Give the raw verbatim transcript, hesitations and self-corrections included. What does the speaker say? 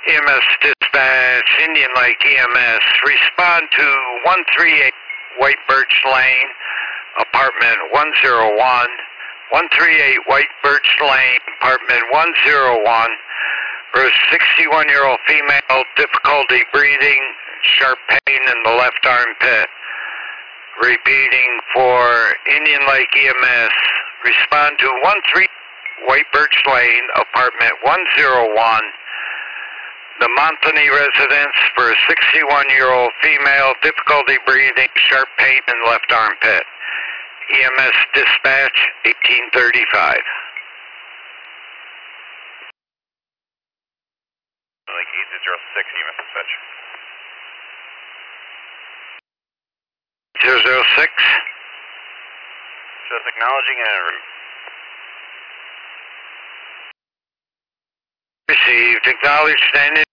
E M S dispatch, Indian Lake E M S, respond to one three eight White Birch Lane, apartment one oh one. one three eight White Birch Lane, apartment one oh one, for a sixty-one-year-old female, difficulty breathing, sharp pain in the left armpit. Repeating for Indian Lake E M S, respond to one three White Birch Lane, apartment one oh one, the Montany residence, for a sixty-one-year-old female, difficulty breathing, sharp pain in left armpit. E M S dispatch, eighteen thirty-five. Lake eight zero six, E M S dispatch. zero zero six. Just acknowledging and en route. Received. Acknowledged and en